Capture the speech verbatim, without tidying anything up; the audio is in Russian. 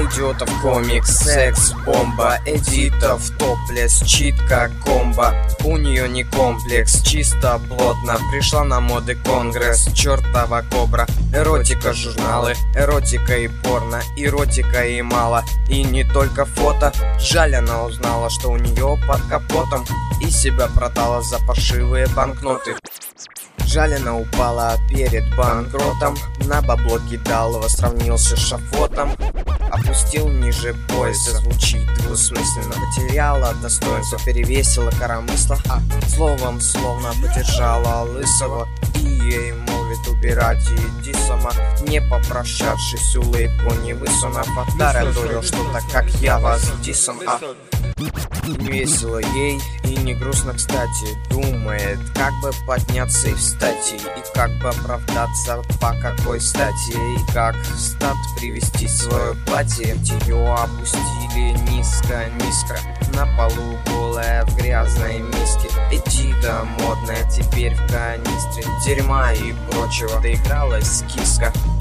идиотов комикс, секс, бомба, эдитов, топлес, читка, комбо. У нее не комплекс, чисто плотно. Пришла на моды конгресс, чертова кобра. Эротика, журналы, эротика и порно, эротика и мало. И не только фото. Жаль, она узнала, что у нее под капотом, и себя продала за паршивые банкноты. Жаль, она упала перед банкротом, на бабло кидал его, сравнился с шафотом. Опустил ниже пояса, звучит двусмысленно. Потеряла достоинство, перевесила коромысла, а словом словно подержала лысого. И ей молвит убирать, иди сама, не попрощавшись, улыбку не высунув. Отараторил что-то, как я вас дисом, а не весело ей и не грустно, кстати. Думает, как бы подняться и встать, и как бы оправдаться, по какой стати, и как в стат привести свое платье. Ее опустили низко-низко, на полу голая в грязной миске. Эдита модная теперь в канистре дерьма и прочего. Доигралась киска.